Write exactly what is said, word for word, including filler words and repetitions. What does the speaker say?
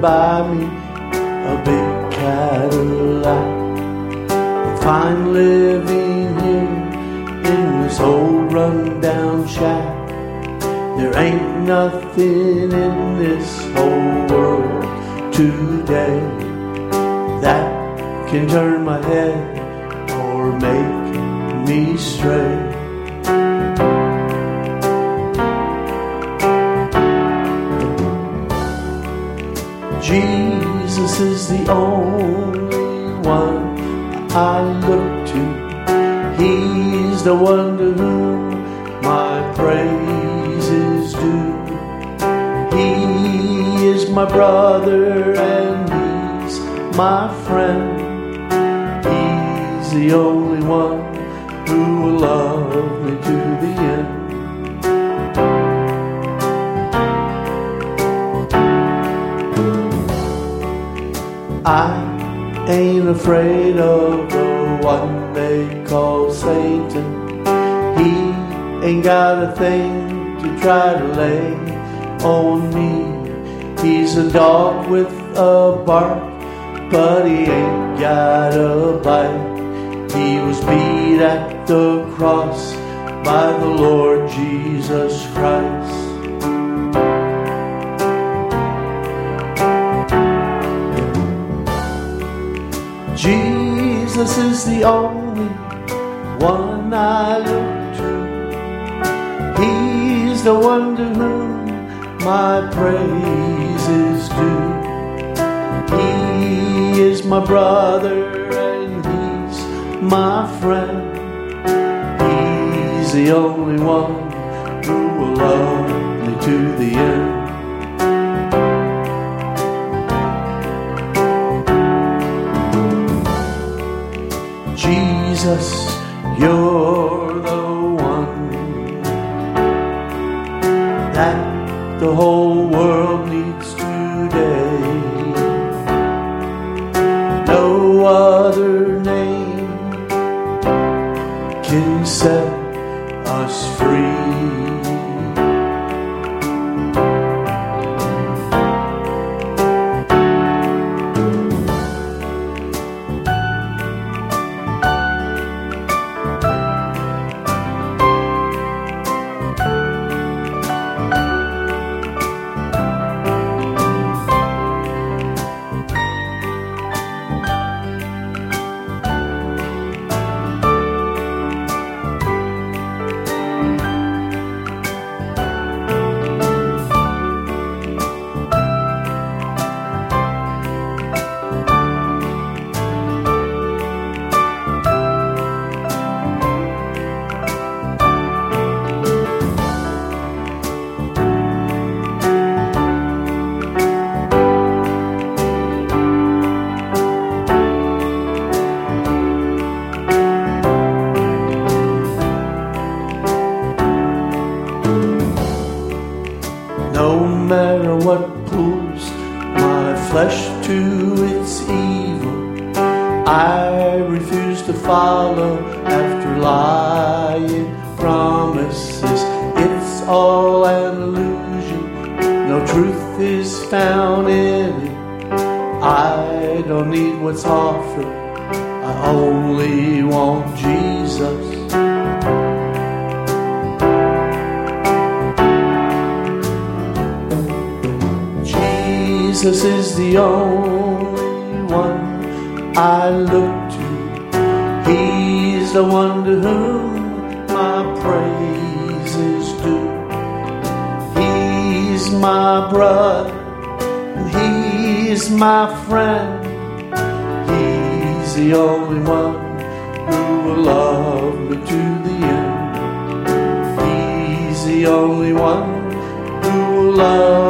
buy me a big Cadillac. I'm fine living here in this old rundown shack. There ain't nothing in this whole world today that can turn my head or make me stray. Jesus is the only one I look to. He's the one to whom my praise is due. He is my brother and he's my friend. He's the only one who will love me to the end. I ain't afraid of the one they call Satan. He ain't got a thing to try to lay on me. He's a dog with a bark, but he ain't got a bite. He was beat at the cross by the Lord Jesus Christ. Jesus is the only one I look to. He's the one to whom my praise is due. He is my brother and he's my friend. He's the only one who will love me to the end. Jesus, you're the one that the whole world needs today. No other name can set us free. No matter what pulls my flesh to its evil, I refuse to follow after lying promises. It's all an illusion, no truth is found in it. I don't need what's offered, I only want Jesus. Jesus is the only one I look to. He's the one to whom my praise is due. He's my brother and he's my friend. He's the only one who will love me to the end. He's the only one who will love